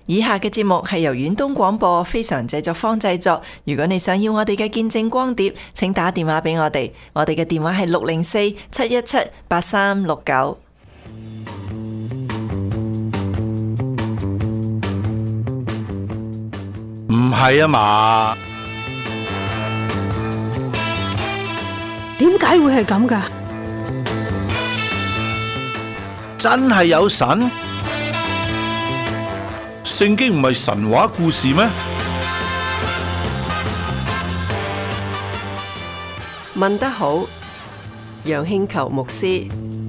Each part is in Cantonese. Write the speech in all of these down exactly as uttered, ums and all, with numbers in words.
以下嘅節目係由遠東廣播非常製作坊製作。如果你想要我哋嘅見證光碟，請打電話俾我哋，我哋嘅電話係六零四七一七八三六九。 唔係啊嘛？ 點解會係咁㗎？ 真係有神？聖經唔係神話故事咩？ 問得好，楊慶球牧師。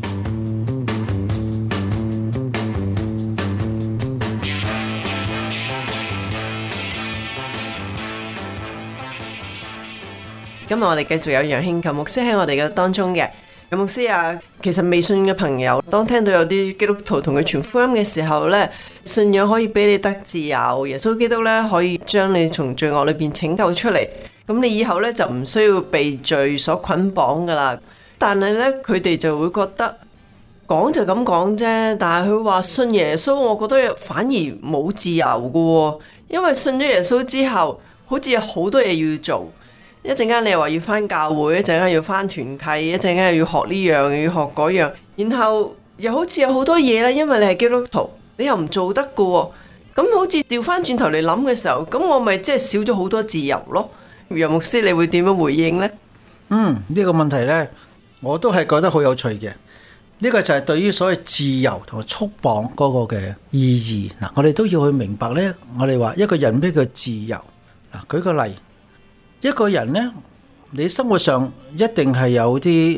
今日我哋繼續有楊慶球牧師喺我哋嘅當中嘅。楊牧師啊，其實未信嘅朋友，當聽到有啲基督徒同佢傳福音嘅時候呢，信仰可以俾你得自由，耶穌基督呢可以將你從罪惡裏邊拯救出嚟，咁你以後呢就唔需要被罪所捆綁噶啦。但係呢，佢哋就會覺得講就咁講啫，但係佢話信耶穌，我覺得反而冇自由噶喎，因為信咗耶穌之後，好似有好多嘢要做。一陣間你又話要返教會，一陣間要返團契，一陣間又要學呢樣，又要學嗰樣，然後又好似有好多嘢啦，因為你係基督徒，你又唔做得㗎喎，咁好似調返轉頭嚟諗嘅時候，咁我咪即係少咗好多自由咯。楊牧師，你會點樣回應呢？ 嗯，呢、這個問題呢，我都係覺得好有趣嘅。呢、這個就係對於所謂自由同埋束綁嗰個嘅意義。嗱，我哋都要去明白呢，我哋話一個人咩叫自由？嗱，舉個例。一個人呢，你生活上一定係有啲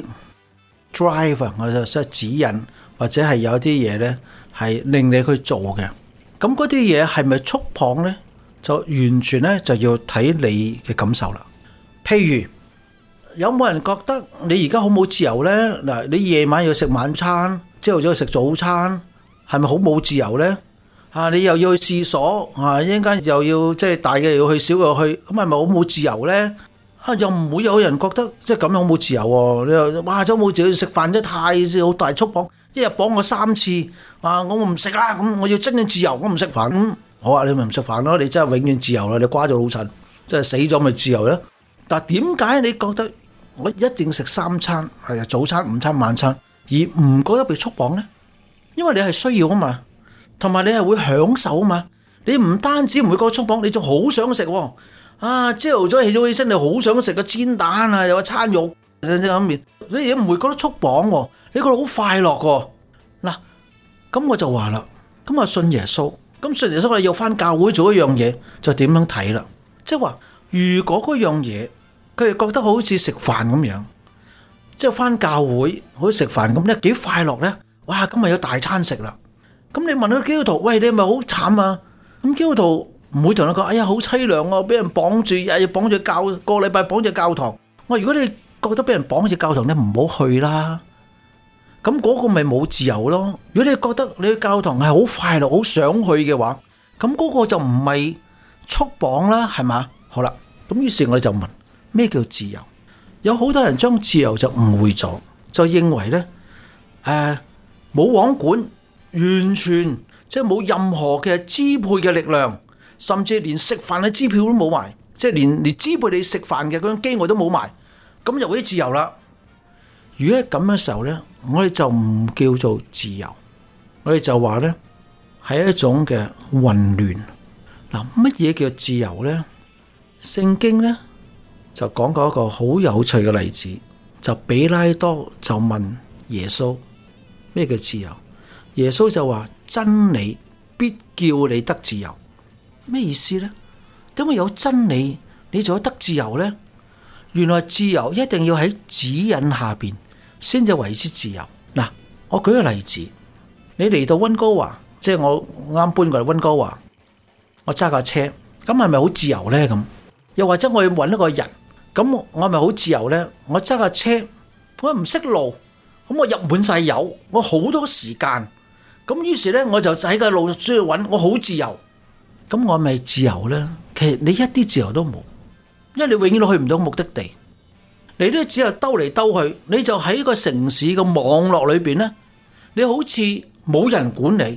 drive， 我就即係指引，或者係有啲嘢呢係令你去做嘅。咁嗰啲嘢係咪束綁呢？就完全呢就要睇你嘅感受啦。譬如有冇人覺得你而家好冇自由呢？嗱，你夜晚要食晚餐，朝頭早要食早餐，係咪好冇自由呢？啊！你又要去廁所，啊，一陣間又要即係大嘅又要去，小嘅去，咁係咪好冇自由呢？啊，又唔會有人覺得即係咁樣好冇自由喎？你又哇，真冇自由，食飯真係太好大束綁，一日綁我三次，啊，我唔食啦，咁我要真正自由，我唔食飯，咁好啊，你咪唔食飯咯，你真係永遠自由啦，你瓜咗老襯，即係死咗咪自由咧？但係點解你覺得我一定食三餐，係啊，早餐、午餐、晚餐，而唔覺得被束綁呢？因為你係需要啊嘛。同埋你係會享受啊嘛，你唔單止唔會覺得束綁，你仲好想食喎。啊，朝頭早起咗起身，你好想食個煎蛋啊，有個餐肉，咁麵，你亦唔會覺得束綁喎，你覺得好快樂喎。嗱，咁我就話啦，咁啊信耶穌，咁信耶穌我哋要返教會做一樣嘢，就點樣睇啦？即係話，如果嗰樣嘢佢哋覺得好似食飯咁樣，即係返教會好似食飯咁咧，幾快樂咧？哇，咁咪有大餐食啦！咁你問到基督徒，喂，你係咪好慘啊？咁基督徒唔會同你講，哎呀，好淒涼啊，俾人綁住，日日綁住教，個禮拜綁住教堂。我如果你覺得俾人綁住教堂，你唔好去啦。咁嗰個咪冇自由咯。如果你覺得你去教堂係好快樂，好想去嘅話，咁嗰個就唔係束綁啦，係嘛？好啦，咁於是我哋就問，咩叫自由？有好多人將自由就誤會咗，就認為呢，誒冇王管。完全即係冇任何嘅支配嘅力量，甚至連食飯嘅支票都冇埋，即係連連支配你食飯嘅嗰種機會都冇埋，咁就會自由啦。如果係咁嘅時候呢，我哋就唔叫做自由，我哋就話呢係一種嘅混亂。嗱，乜嘢叫自由呢？聖經呢就講過一個好有趣嘅例子，就彼拉多就問耶穌咩叫自由？耶穌就話真理必叫你得自由，咩意思呢？點會有真理你就得自由呢？原來自由一定要喺指引下邊先至為之自由。嗱，我舉個例子，你嚟到溫哥華，即係我啱搬過嚟溫哥華，我揸架車，咁係咪好自由呢？咁又或者我要搵一個人，咁我係咪好自由呢？我揸架車，我唔識路，咁我入滿晒油，我好多時間。咁於是咧，我就喺個路需要揾，我好自由。咁我咪自由咧？其實你一啲自由都冇，因為你永遠都去唔到目的地。你都只有兜嚟兜去，你就喺個城市嘅網絡裏邊咧，你好似冇人管理，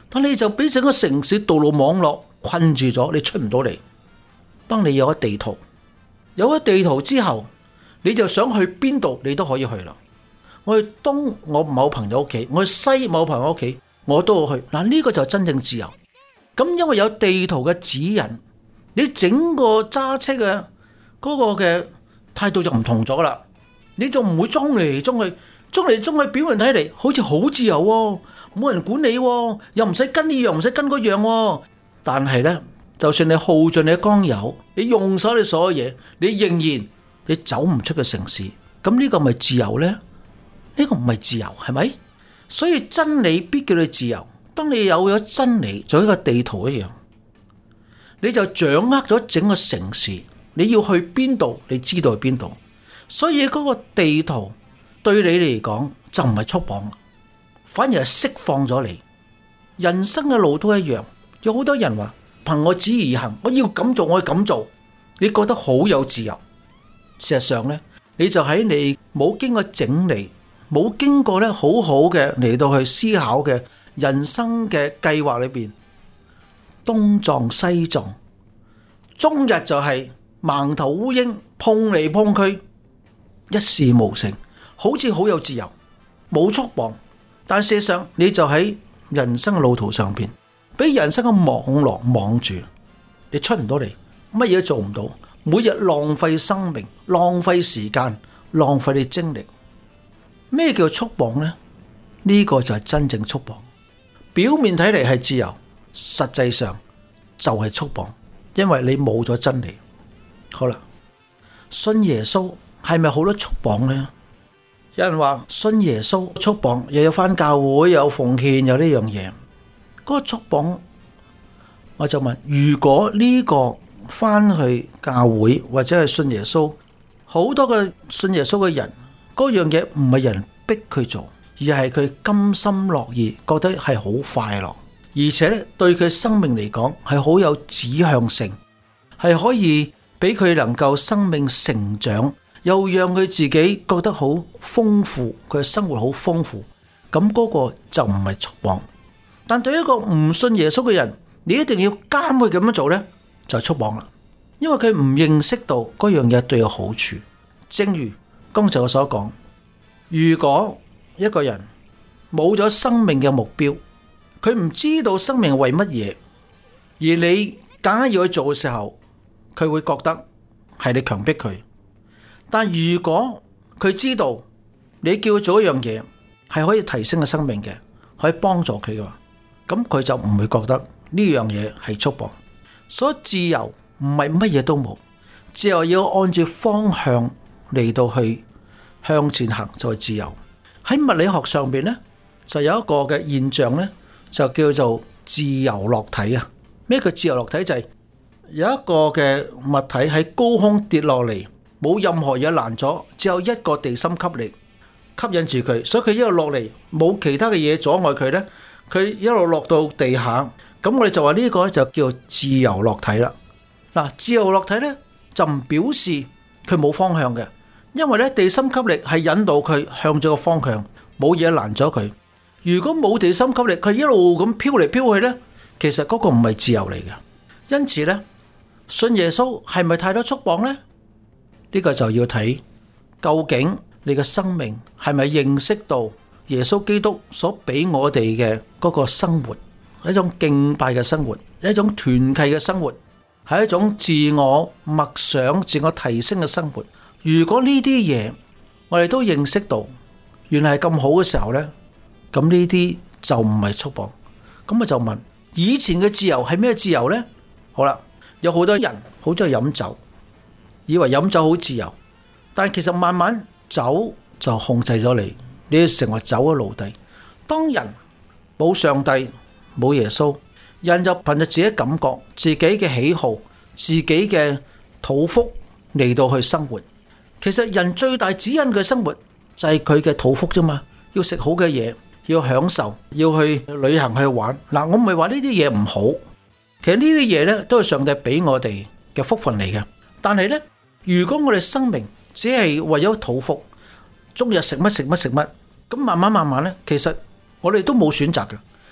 但你就俾整個城市道路網絡困住咗，你出唔到嚟。當你有咗地圖，有咗地圖之後，你就想去邊度，你都可以去啦。我去東，我某朋友屋企；我去西，某朋友屋企，我都會去。嗱，呢個就真正自由。咁因為有地圖嘅指引，你整個揸車嘅嗰個嘅態度就唔同咗啦。你就唔會裝嚟裝去，裝嚟裝去，表面睇嚟好似好自由喎，冇人管你喎，又唔使跟呢樣，唔使跟嗰樣喎。但係呢，就算你耗盡你嘅光油，你用晒你所有嘢，你仍然你走唔出嘅城市。咁呢個咪自由呢？呢個唔係自由，係咪？所以真理必叫你自由。當你有咗真理，就好似個地圖一樣，你就掌握咗整個城市。你要去邊度，你知道去邊度。所以嗰個地圖對你嚟講就唔係束綁，反而係釋放咗你。人生嘅路都一樣，有好多人話憑我旨意而行，我要咁做，我要咁做，你覺得好有自由。事實上呢，你就喺你冇經過整理，冇經過咧好好嘅嚟到去思考嘅人生嘅計劃裏邊，東撞西撞，終日就係盲頭烏蠅碰嚟碰去，一事無成，好似好有自由，冇束縛，但事實上你就喺人生嘅路途上邊，俾人生嘅網絡網住，你出唔到嚟，乜嘢都做唔到，每日浪費生命，浪費時間，浪費你精力。咩叫束縛呢？呢個就係真正束縛。表面睇嚟係自由，實際上就係束縛，因為你冇咗真理。好啦，信耶穌係咪好多束綁呢？有人話信耶穌束綁，又有返教會，又有奉獻，有呢樣嘢。嗰個束綁，我就問：如果呢個返去教會或者係信耶穌，好多嘅信耶穌嘅人，嗰樣嘢唔係人逼佢做，而係佢甘心樂意，覺得係好快樂，而且咧對佢生命嚟講係好有指向性，係可以俾佢能夠生命成長，又讓佢自己覺得好豐富，佢嘅生活好豐富。咁嗰個就唔係束綁。但對一個唔信耶穌嘅人，你一定要監佢咁樣做呢，就束綁啦。因為佢唔認識到嗰樣嘢對佢好處。正如剛才我所講，如果一個人冇咗生命嘅目標，佢唔知道生命係為乜嘢，而你硬要去做嘅時候，佢會覺得係你強迫佢。但如果佢知道你叫佢做一樣嘢係可以提升嘅生命嘅，可以幫助佢嘅話，咁佢就唔會覺得呢樣嘢係束縛。所以自由唔係乜嘢都冇，自由要按住方向嚟到去向前行就係自由。喺物理學上邊呢，就有一個嘅現象呢，就叫做自由落體啊。咩叫自由落體？就係有一個嘅物體喺高空跌落嚟，冇任何嘢攔咗，只有一個地心吸力吸引住佢，所以佢一路落嚟，冇其他嘅嘢阻礙佢呢，佢一路落到地下。咁我哋就話呢個就叫做自由落體啦。嗱，自由落體呢，就唔表示佢冇方向嘅。因為咧地心吸力係引導佢向咗個方向，冇嘢攔咗佢。如果冇地心吸力，佢一路咁飄嚟飄去呢，其實嗰個唔係自由嚟嘅。因此呢，信耶穌係咪太多束縛呢？呢個就要睇究竟你嘅生命係咪認識到耶穌基督所俾我哋嘅嗰個生活，一種敬拜嘅生活，一種團契嘅生活，係一種自我默想、自我提升嘅生活。如果呢啲嘢我哋都認識到原來係咁好嘅時候呢，咁呢啲就唔係束縛。咁我就問，以前嘅自由係咩自由呢？好啦，有好多人好中意飲酒，以為飲酒好自由，但其實慢慢酒就控制咗你，你要成為酒嘅奴隸。當人冇上帝冇耶穌，人就憑着自己感覺、自己嘅喜好、自己嘅肚腹嚟到去生活。其實人最大指引嘅生活就係佢嘅肚腹啫嘛，要食好嘅嘢，要享受，要去旅行去玩。嗱，我唔係話呢啲嘢唔好，其實呢啲嘢呢都係上帝俾我哋嘅福分嚟嘅。但係呢，如果我哋生命只係為咗肚腹，終日食乜食乜食乜，咁慢慢慢慢呢，其實我哋都冇選擇嘅。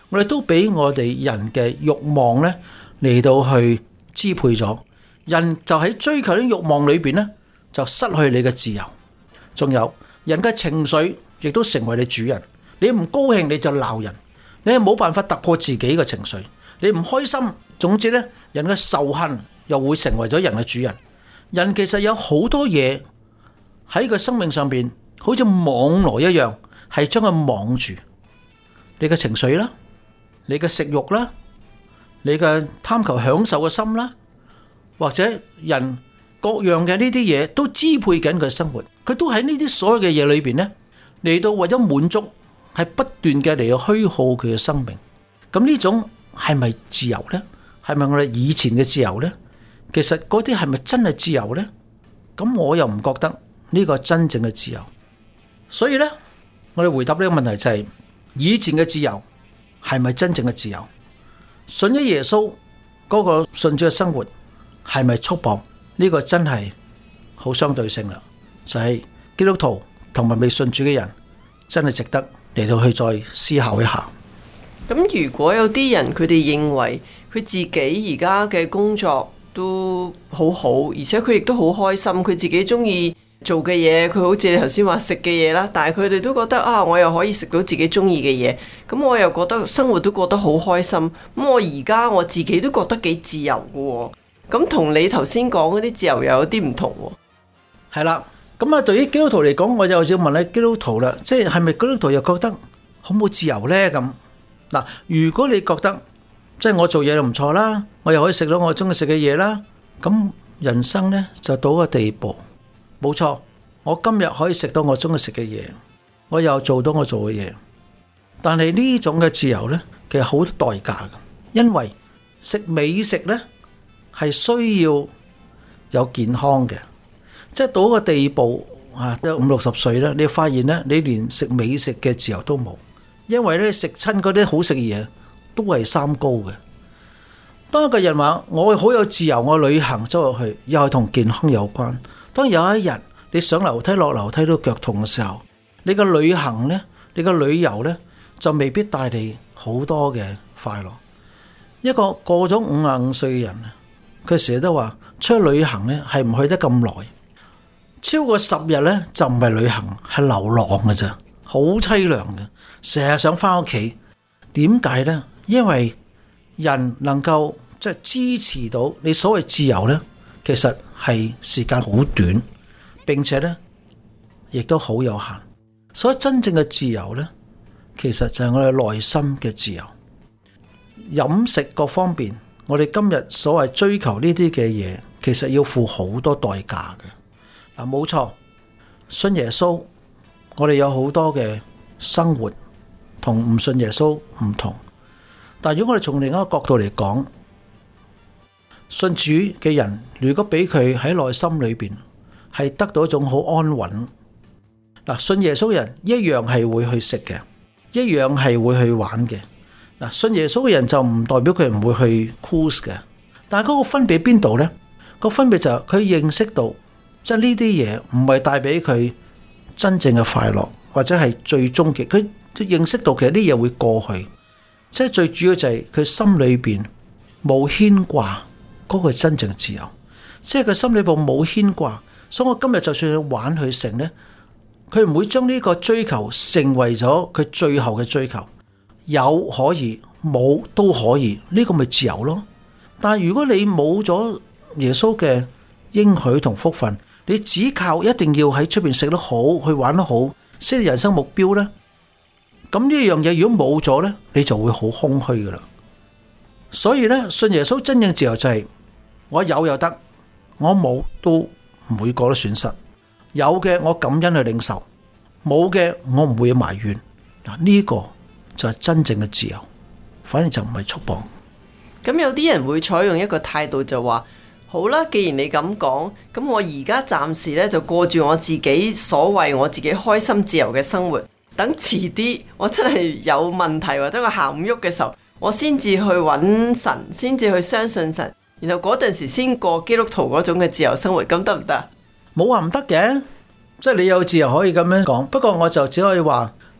我哋都俾我哋人嘅慾望呢嚟到去支配咗。人就喺追求啲慾望裏邊呢，就失去你嘅自由。仲有人嘅情緒亦都成為你主人。你唔高興你就鬧人，你係冇辦法突破自己嘅情緒。你唔開心，總之呢，人嘅仇恨又會成為咗人嘅主人。人其實有好多嘢喺個生命上邊，好似網羅一樣，係將佢網住。你嘅情緒啦，你嘅食慾啦，你嘅貪求享受嘅心啦，或者人各樣嘅呢啲嘢都支配緊佢生活。佢都喺呢啲所有嘅嘢裏邊呢，嚟到為咗滿足，係不斷嘅嚟到虛耗佢嘅生命。咁呢種係咪自由呢？係咪我哋以前嘅自由呢？其實嗰啲係咪真係自由呢？咁我又唔覺得呢個真正嘅自由。所以呢，我哋回答呢個問題就係：以前嘅自由係咪真正嘅自由？信咗耶穌嗰個信主嘅生活係咪束縛？呢個真係好相對性啦。就係基督徒同埋未信主嘅人，真係值得嚟到去再思考一下。 咁如果有啲人佢哋認為佢自己而家嘅工作都好好，而且佢亦都好開心，佢自己中意做嘅嘢，佢好似你頭先話食嘅嘢啦，但係佢哋都覺得啊，我又可以食到自己中意嘅嘢，咁我又覺得生活都過得好開心，咁我而家我自己都覺得幾自由嘅喎，咁同你頭先講嗰啲自由又有啲唔同喎。 係啦，咁啊，對於基督徒嚟講，我就要問你基督徒啦，即係係咪基督徒又覺得好冇自由呢？咁嗱，如果你覺得即係我做嘢就唔錯啦，我又可以食到我中意食嘅嘢啦，咁人生呢就到個地步，冇錯，我今日可以食到我中意食嘅嘢，我又做到我做嘅嘢，但係呢種嘅自由呢，其實好多代價嘅，因為食美食呢係需要有健康嘅，即係到個地步啊，五六十歲咧，你發現呢，你連食美食嘅自由都冇，因為咧食親嗰啲好食嘅嘢都係三高嘅。當一個人話我好有自由，我旅行走落去，又係同健康有關。當有一日你上樓梯落樓梯都腳痛嘅時候，你個旅行呢，你個旅遊呢，就未必帶你好多嘅快樂。一個過咗五十五歲嘅人，佢成日都話出去旅行呢係唔去得咁耐，超過十日呢就唔係旅行，係流浪嘅咋，好淒涼嘅，成日想翻屋企。點解呢？因為人能夠即係支持到你所謂自由呢，其實係時間好短，並且呢亦都好有限。所以真正嘅自由呢，其實就係我哋內心嘅自由。飲食各方面，我哋今日所謂追求呢啲嘅嘢，其實要付好多代價嘅。嗱，冇錯，信耶穌，我哋有好多嘅生活同唔信耶穌唔同。但如果我哋從另一個角度嚟講，信主嘅人如果俾佢喺內心裏邊係得到一種好安穩，嗱，信耶穌嘅人一樣係會去食嘅，一樣係會去玩嘅。嗱，信耶穌嘅人就唔代表佢唔會去 cruise 嘅，但係嗰個分別邊度呢？個分別就係佢認識到，即係呢啲嘢唔係帶俾佢真正嘅快樂，或者係最終極。佢認識到其實啲嘢會過去。即係最主要就係佢心裏邊冇牽掛，嗰個係真正嘅自由。即係佢心裏邊冇牽掛，所以我今日就算去玩去成呢，佢唔會將呢個追求成為咗佢最後嘅追求。有可以，冇都可以，呢個咪自由咯。但係如果你冇咗耶穌嘅應許同福分，你只靠一定要喺出邊食得好，去玩得好，先係人生目標呢。咁呢樣嘢如果冇咗呢，你就會好空虛噶啦。所以呢，信耶穌真正自由就係我有又得，我冇都唔會覺得損失。有嘅我感恩去領受，冇嘅我唔會埋怨。嗱，呢個就係真正嘅自由，反正就唔係束縛。 咁有啲人會採用一個態度就話：好啦，既然你咁講，咁我而家暫時呢就過住我自己所謂我自己開心自由嘅生活。等遲啲我真係有問題或者我行唔喐嘅時候，我先至去揾神，先至去相信神，然後嗰陣時先過基督徒嗰種嘅自由生活，咁得唔得？ 冇話唔得嘅，即係你有自由可以咁樣講。不過我就只可以話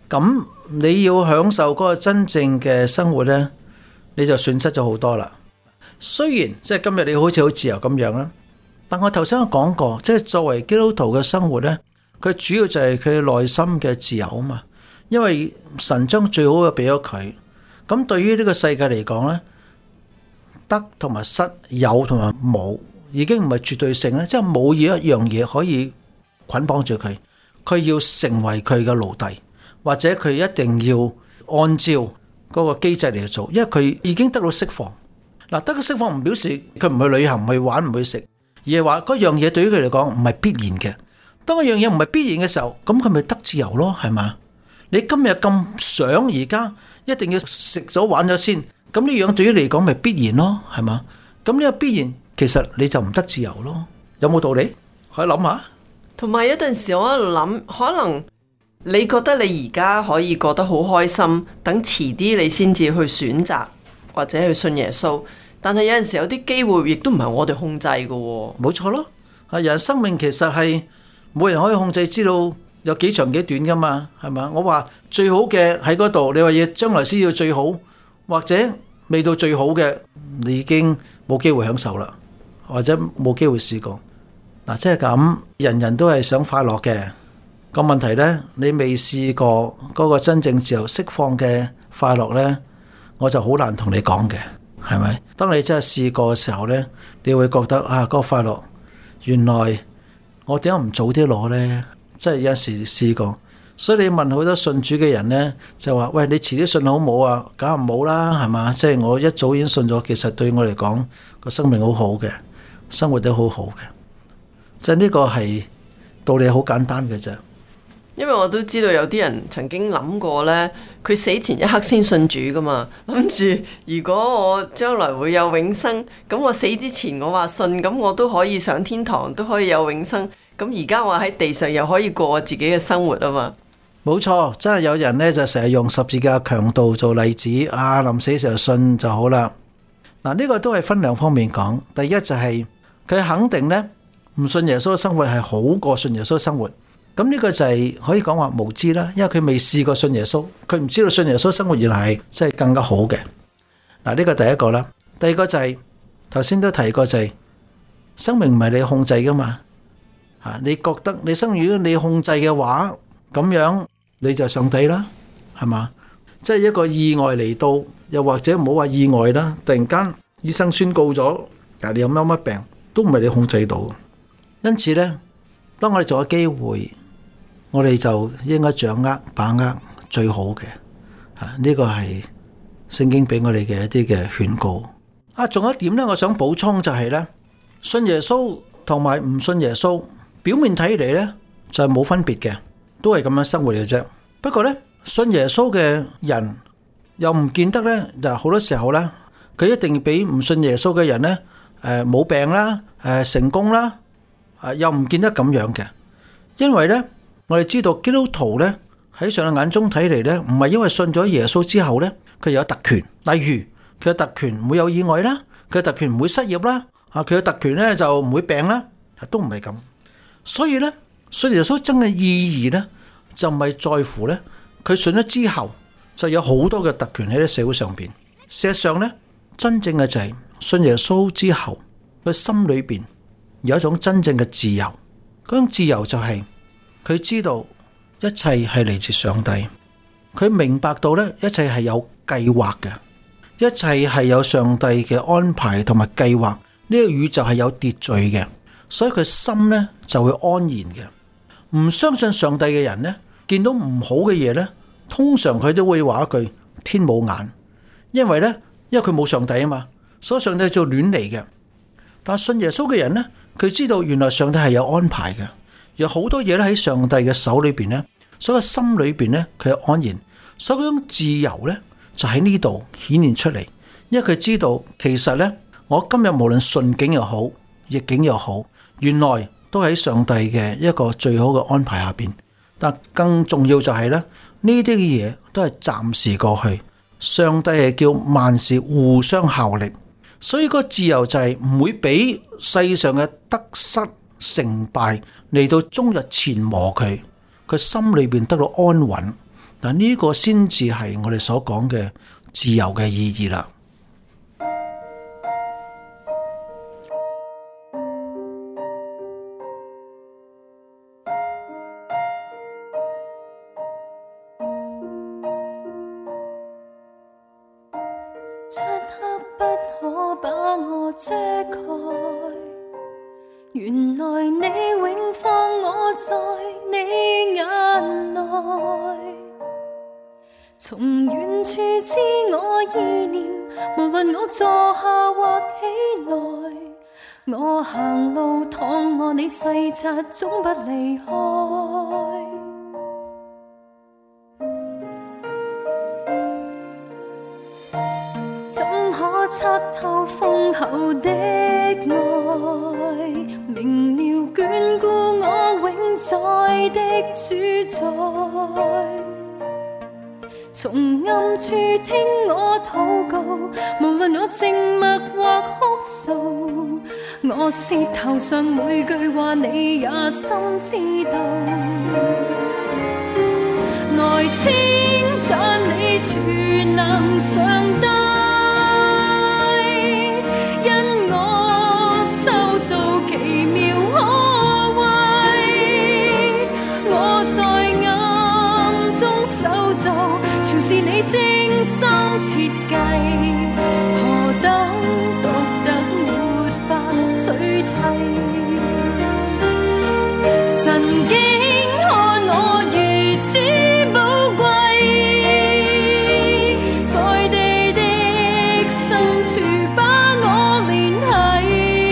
咁你要享受嗰個真正嘅生活呢，你就損失咗好多啦。雖然即係今日你好似好自由咁樣啦，但我頭先我講過，即係作為基督徒嘅生活呢，佢主要就係佢內心嘅自由啊嘛。因為神將最好嘅俾咗佢，咁對於呢個世界嚟講呢，得同埋失，有同埋冇，已經唔係絕對性咧，即係冇嘢一樣嘢可以捆綁住佢，佢要成為佢嘅奴隸，或者佢一定要按照嗰個機制嚟做，因為佢已經得到釋放。嗱，得到釋放唔表示佢唔去旅行、唔去玩、唔去食，而係話嗰樣嘢對於佢嚟講唔係必然嘅。當嗰樣嘢唔係必然嘅時候，咁佢咪得自由咯，係嘛？你今日咁想而家一定要食咗玩咗先，咁呢樣對於你嚟講咪必然咯，係嘛？咁呢個必然其實你就唔得自由咯，有冇道理？可以諗下。 同埋有陣時我喺度諗，可能你覺得你而家可以過得好開心，等遲啲你先至去選擇或者去信耶穌，但係有陣時有啲機會亦都唔係我哋控制嘅喎。 冇錯咯，啊，人生命其實係冇人可以控制，知道有幾長幾短噶嘛，係嘛？我話最好嘅喺嗰度，你話要將來先要最好，或者未到最好嘅，你已經冇機會享受啦，或者冇機會試過。嗱，即係咁，人人都係想快樂嘅。個問題呢，你未試過嗰個真正自由釋放嘅快樂呢，我就好難同你講嘅，係咪？當你真係試過嘅時候呢，你會覺得啊，嗰個快樂原來我點解唔早啲攞呢？真係有時試過。所以你問好多信主嘅人呢，就話：喂，你遲啲信好冇啊？梗係唔好啦，係嘛？即係我一早已經信咗，其實對我嚟講個生命好好嘅，生活都好好嘅。即係呢個係道理好簡單嘅啫。 因為我都知道有啲人曾經諗過呢，佢死前一刻先信主噶嘛，諗住如果我將來會有永生，咁我死之前我話信，咁我都可以上天堂，都可以有永生。咁而家我喺地上又可以過我自己嘅生活啊嘛。 冇錯，真係有人呢就成日用十字架強盜做例子，啊，臨死時候信就好啦。嗱，呢個都係分兩方面講。第一就係佢肯定呢，唔信耶穌嘅生活係好過信耶穌嘅生活。咁呢個就係可以講話無知啦，因為佢未試過信耶穌，佢唔知道信耶穌生活原來係真係更加好嘅。嗱，呢個第一個啦。第二個就係頭先都提過，就係生命唔係你控制噶嘛。啊，你覺得你生命如果你控制嘅話，咁樣你就上帝啦，係嘛？即係一個意外嚟到，又或者唔好話意外啦，突然間醫生宣告咗，但係你有乜乜病都唔係你控制到。因此呢，當我哋仲有機會，我哋就應該掌握把握最好嘅。啊，呢個係聖經俾我哋嘅一啲嘅勸告。啊，仲有一點呢，我想補充就係呢，信耶穌同埋唔信耶穌，表面睇嚟呢就係冇分別嘅，都係咁樣生活嘅啫。不過呢，信耶穌嘅人又唔見得呢，就好多時候呢，佢一定要比唔信耶穌嘅人呢，誒冇病啦，誒成功啦，誒又唔見得咁樣嘅。因為呢，我哋知道基督徒呢喺上帝眼中睇嚟呢，唔係因為信咗耶穌之後呢，佢有特權，例如佢嘅特權唔會有意外啦，佢嘅特權唔會失業啦，啊佢嘅特權呢就唔會病啦，都唔係咁。所以呢，信耶穌真嘅意義呢，就唔係在乎呢，佢信咗之後就有好多嘅特權喺啲社會上邊。事實上呢，真正嘅就係信耶穌之後，佢心裏邊有一種真正嘅自由。嗰種自由就係佢知道一切係嚟自上帝，佢明白到呢，一切係有計劃嘅，一切係有上帝嘅安排同埋計劃。呢個宇宙係有秩序嘅。所以佢心呢就會安然嘅。唔相信上帝嘅人呢，見到唔好嘅嘢呢，通常佢都會話一句天冇眼，因為呢，因為佢冇上帝啊嘛，所以上帝就亂嚟嘅。但信耶穌嘅人呢，佢知道原來上帝係有安排嘅，有好多嘢咧喺上帝嘅手裏邊呢，所以心裏邊呢，佢係安然，所以嗰種自由呢，就喺呢度顯現出嚟，因為佢知道其實呢，我今日無論順境又好，逆境又好，原來都喺上帝嘅一個最好嘅安排下邊。但更重要就係咧，呢啲嘅嘢都係暫時過去。上帝係叫萬事互相效力，所以個自由就係唔會俾世上嘅得失成敗嚟到終日纏磨佢。佢心裏邊得到安穩， 但呢個先至係我哋所講嘅自由嘅意義啦。 漆黑不可把我遮蓋，原來你永放我在你眼內，從遠處知我意念，無論我坐下或起來，我行路躺臥你細察，總不離開。怎可測透豐厚的愛，明了眷顧我永在的主宰，從暗處聽我禱告，無論我靜默或哭訴，我舌頭上每句話你也心知道，來稱讚你全能上帝，精心設計，何等獨特沒法取替。神竟看我如此寶貴，在地的深處把我連繫，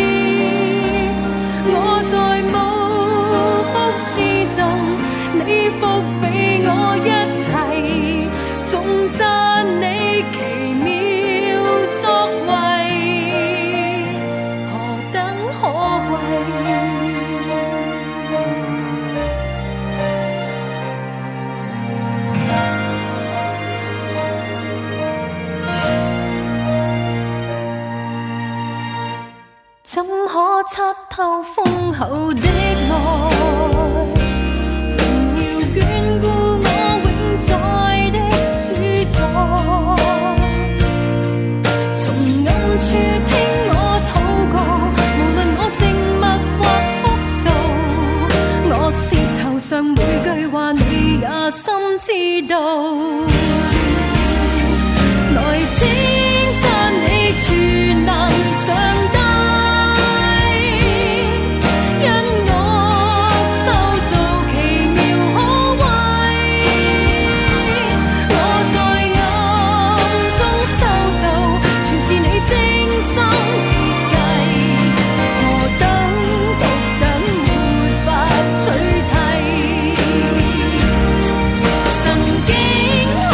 我在無福之中，你福俾我一切。頌讚你奇妙作為，何等可貴！怎可測透豐厚的愛，明了眷顧我永在的從暗處聽我禱告，無論我靜默或哭訴，我舌頭上每句話你也心知道，來稱讚你全能上帝。神竟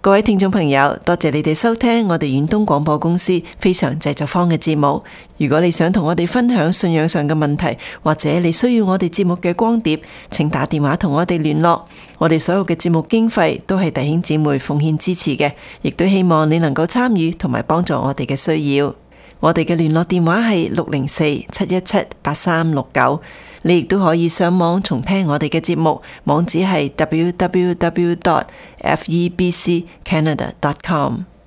各位聽眾朋友，多謝你哋收聽我哋遠東廣播公司非常製作坊嘅節目。如果你想同我哋分享信仰上嘅問題，或者你需要我哋節目嘅光碟，請打電話同我哋聯絡。我哋所有嘅節目經費都係弟兄姊妹奉獻支持嘅，亦都希望你能夠參與同埋幫助我哋嘅需要。我哋嘅聯絡電話係六零四七一七八三六九。你亦都可以上網重聽我哋嘅節目，網址係 w w w dot f e b c canada dot com。